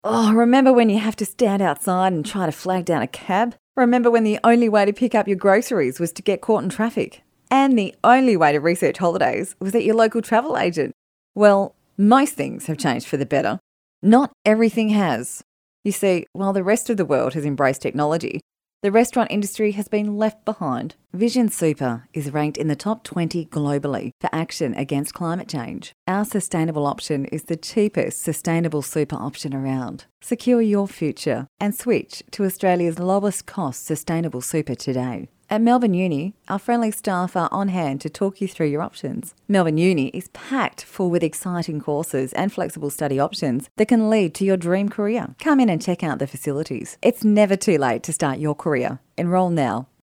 Oh, remember when you have to stand outside and try to flag down a cab? Remember when the only way to pick up your groceries was to get caught in traffic? And the only way to research holidays was at your local travel agent? Well, most things have changed for the better. Not everything has. You see, while the rest of the world has embraced technology, the restaurant industry has been left behind. Vision Super is ranked in the top 20 globally for action against climate change. Our sustainable option is the cheapest sustainable super option around. Secure your future and switch to Australia's lowest cost sustainable super today. At Melbourne Uni, our friendly staff are on hand to talk you through your options. Melbourne Uni is packed full with exciting courses and flexible study options that can lead to your dream career. Come in and check out the facilities. It's never too late to start your career. Enrol now.